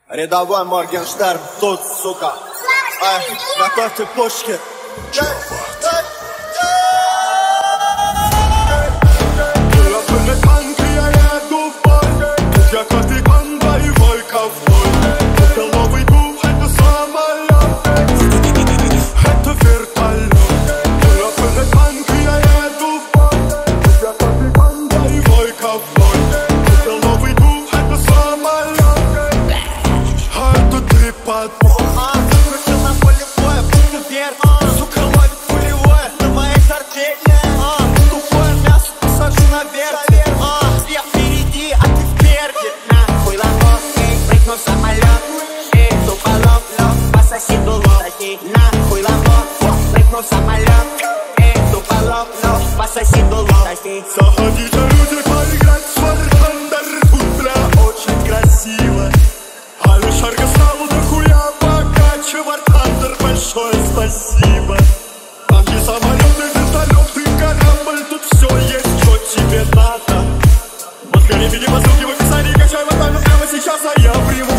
Рядовой Моргенштерн тут, сука. Готовьте пушки. Я каждый ган боевой ковбой. Головый дух — это самолет, это вертолет. Я пыльный танк, и я еду в бой. Я каждый ган боевой ковбой. Головый дух — это самолет, а это трипод. Закрутил на поле боя, пушка вверх. Сука ловит пулевое на моей картине. Тупое мясо посажу наверх. Я впереди, а ты впереди. Нахуй ломок, прыгну в самолет. Тупо лоб, по соседу лодки. Нахуй ломок, прыгну в самолет. Тупо лоб, по соседу лодки. Заходите, люди, поиграть в War Thunder. Тут, бля, очень красиво. Алишерка стала дохуя богаче. War Thunder, большое спасибо. Танки, самолеты, вертолеты, корабль. Тут все есть, что тебе надо. Мозгами, видимо, ссылки в описании. Качай вот прямо сейчас, а я приму